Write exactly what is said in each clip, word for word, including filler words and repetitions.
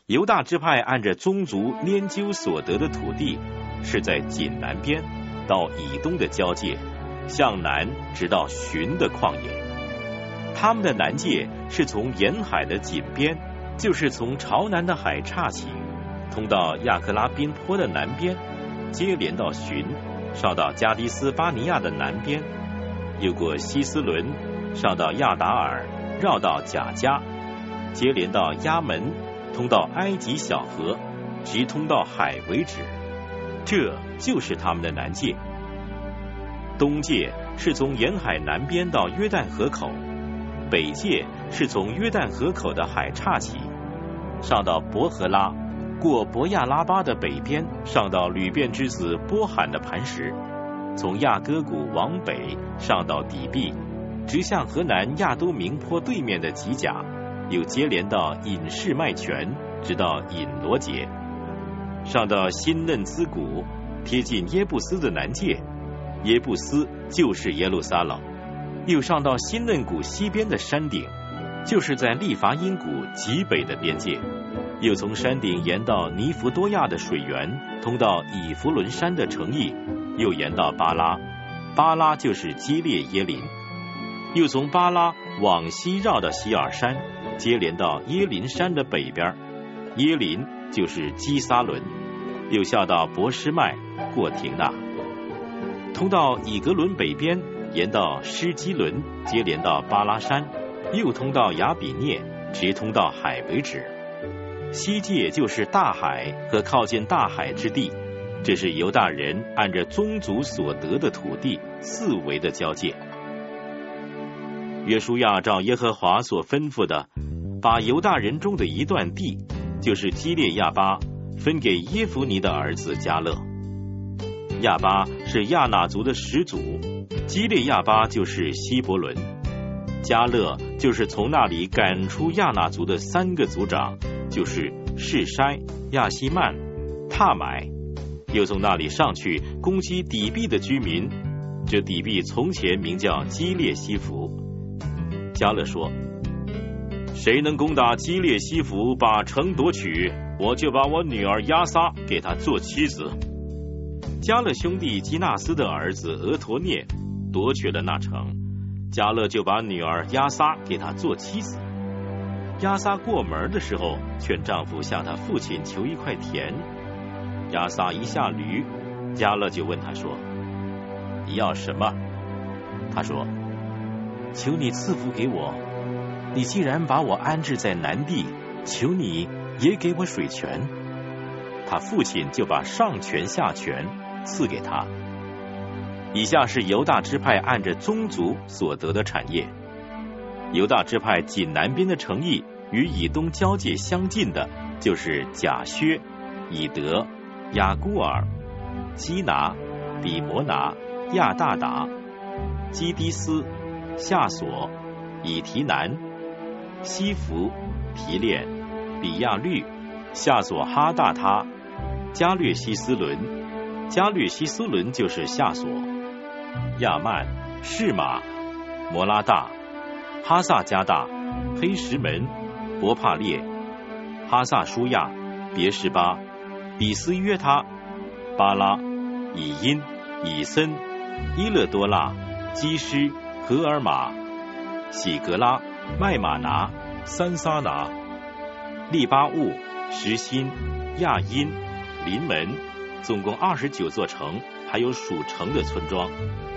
犹大支派按着宗族拈阄所得的土地，是在锦南边到以东的交界，向南直到寻的旷野。他们的南界是从沿海的锦边，就是从朝南的海岔起，通到亚克拉宾坡的南边，接连到寻，上到加迪斯巴尼亚的南边，又过希斯伦，上到亚达尔，绕到贾加，接连到亚门，通到埃及小河，直通到海为止。这就是他们的南界。东界是从沿海南边到约旦河口，北界是从约旦河口的海岔起，上到伯和拉，过伯亚拉巴的北边，上到吕便之子波罕的磐石，从亚戈谷往北上到底壁，直向河南亚都明坡对面的吉甲，又接连到隐士麦泉，直到隐罗杰，上到新嫩兹谷，贴近耶布斯的南界，耶布斯就是耶路撒冷，又上到新嫩谷西边的山顶，就是在利伐因谷极北的边界，又从山顶沿到尼弗多亚的水源，通到以弗伦山的城邑，又沿到巴拉，巴拉就是基列耶林，又从巴拉往西绕到希尔山，接连到耶林山的北边，耶林就是基撒伦，又下到伯施麦，过廷纳，通到以格伦北边，沿到施基伦，接连到巴拉山，又通到亚比涅，直通到海为止。西界就是大海和靠近大海之地，这是犹大人按着宗族所得的土地四围的交界。约书亚照耶和华所吩咐的，把犹大人中的一段地，就是基列亚巴，分给耶孚尼的儿子迦勒。亚巴是亚衲族的始祖，基列亚巴就是希伯伦，迦勒就是从那里赶出亚衲族的三个族长，就是示筛、亚希曼、塔买，又从那里上去攻击底壁的居民。这底壁从前名叫基列西弗。迦勒说：谁能攻打基列西弗，把城夺取，我就把我女儿亚撒给他做妻子。迦勒兄弟基纳斯的儿子俄陀涅夺取了那城，迦勒就把女儿亚撒给他做妻子。亚撒过门的时候，劝丈夫向他父亲求一块田。亚撒一下驴，迦勒就问他说：你要什么？他说：求你赐福给我，你既然把我安置在南地，求你也给我水泉。他父亲就把上泉下泉赐给他。以下是犹大支派按着宗族所得的产业。犹大支派仅南边的城邑与以东交界相近的，就是甲薛、以德、雅孤尔、基拿、底摩拿、亚大达、基迪斯、夏索、以提南、西弗、提炼、比亚律、夏索哈大他、加略西斯伦，加略西斯伦就是夏索、亚曼、士马、摩拉大、哈萨加大、黑石门、伯帕列、哈萨舒亚、别示巴、比斯约他、巴拉、以因、以森、伊勒多拉、基施、荷尔玛、喜格拉、麦马拿、三撒拿、利巴物、什辛、亚因、临门，总共二十九座城，还有属城的村庄。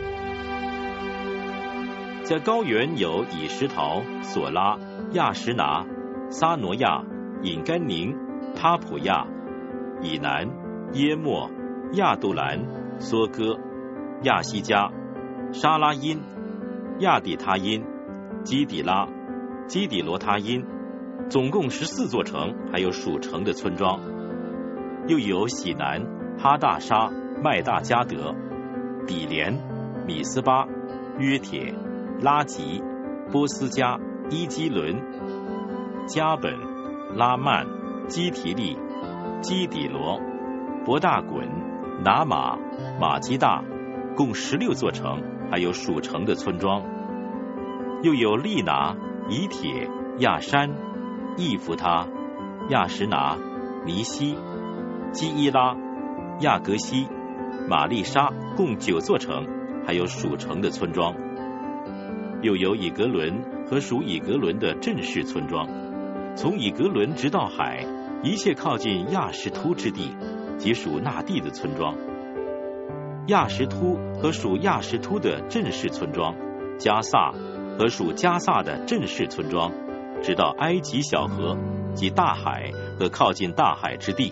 在高原有以石陶、索拉、亚什拿、撒挪亚、隐甘宁、他普亚、以南、耶莫、亚杜兰、梭哥、亚西加、沙拉因、亚底他因、基底拉、基底罗他因，总共十四座城，还有属城的村庄。又有喜南、哈大沙、麦大加德、底连、米斯巴、约铁、拉吉、波斯加、伊基伦、加本、拉曼、基提利、基底罗、伯大滚、拿马、马基大，共十六座城，还有属城的村庄。又有利拿、以铁、亚山、易弗他、 亚什拿、尼西、基伊拉、亚格西、玛丽莎共九座城，还有属城的村庄。又有以格伦和属以格伦的镇市村庄，从以格伦直到海，一切靠近亚什突之地，即属那地的村庄。亚什突和属亚什突的镇市村庄，加萨和属加萨的镇市村庄，直到埃及小河及大海和靠近大海之地。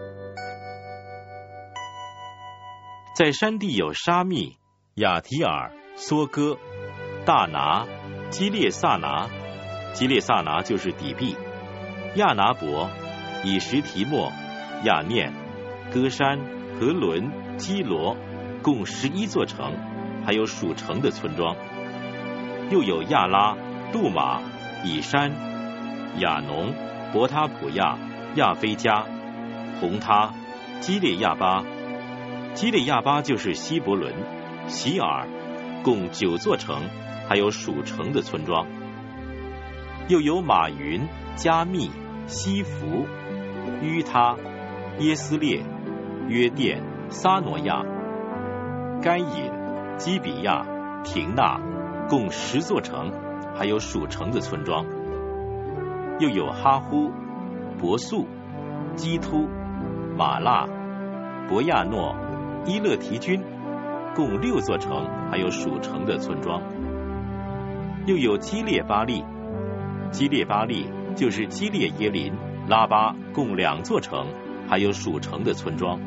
在山地有沙密、亚提尔、梭哥、大拿、基列萨拿，基列萨拿就是底壁，亚拿伯、以实提莫、亚念、歌山、和伦、基罗，共十一座城，还有属城的村庄。又有亚拉、杜马、以山、亚农、伯他普亚、亚非加、红他、基列亚巴，基列亚巴就是希伯伦、希尔，共九座城，还有属城的村庄。又有马云、加密、西弗、于他、耶斯列、约甸、撒挪亚、该隐、基比亚、廷纳，共十座城，还有属城的村庄。又有哈呼、伯素、基突、马拉、伯亚诺、伊勒提军，共六座城，还有属城的村庄。又有基列巴利，基列巴利就是基列耶林、拉巴，共两座城，还有属城的村庄。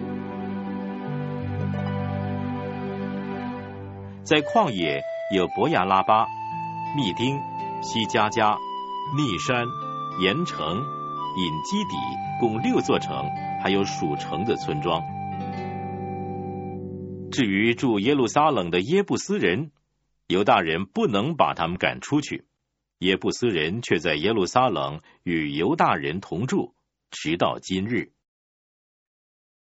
在旷野有伯亚拉巴、密丁、西加加、密山、盐城、隐基底，共六座城，还有属城的村庄。至于住耶路撒冷的耶布斯人，犹大人不能把他们赶出去，耶布斯人却在耶路撒冷与犹大人同住，直到今日。